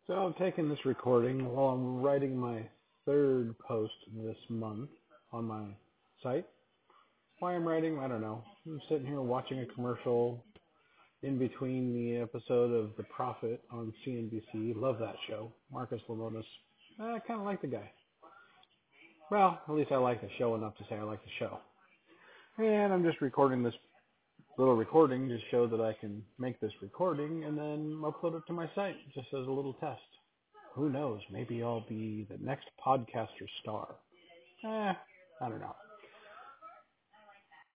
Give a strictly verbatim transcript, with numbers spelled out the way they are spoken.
So I'm taking this recording while I'm writing my third post this month on my site. Why I'm writing, I don't know. I'm sitting here watching a commercial in between the episode of The Prophet on C N B C. Love that show. Marcus Lemonis. I kind of like the guy. Well, at least I like the show enough to say I like the show. And I'm just recording this little recording to show that I can make this recording and then upload it to my site just as a little test. Who knows? Maybe I'll be the next podcaster star. Eh, I don't know.